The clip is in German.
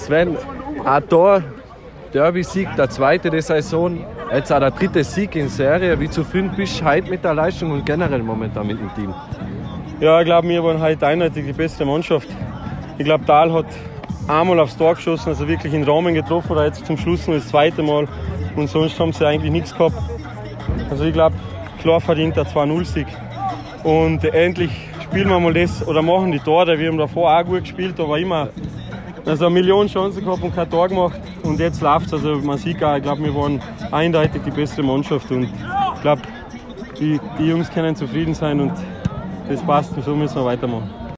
Sven, ein Tor, Derby-Sieg, der zweite der Saison, jetzt auch der dritte Sieg in Serie. Wie zufrieden bist du heute mit der Leistung und generell momentan mit dem Team? Ja, ich glaube, wir waren heute eindeutig die beste Mannschaft. Ich glaube, Dahl hat einmal aufs Tor geschossen, also wirklich in den Rahmen getroffen, oder jetzt zum Schluss noch das zweite Mal. Und sonst haben sie eigentlich nichts gehabt. Also ich glaube, klar verdient der 2-0-Sieg. Und endlich spielen wir mal das, oder machen die Tore. Wir haben davor auch gut gespielt, aber immer eine Million Chancen gehabt und kein Tor gemacht. Und jetzt läuft es. Also man sieht auch, ich glaube, wir waren eindeutig die beste Mannschaft. Und ich glaube, die Jungs können zufrieden sein und das passt und so müssen wir weitermachen.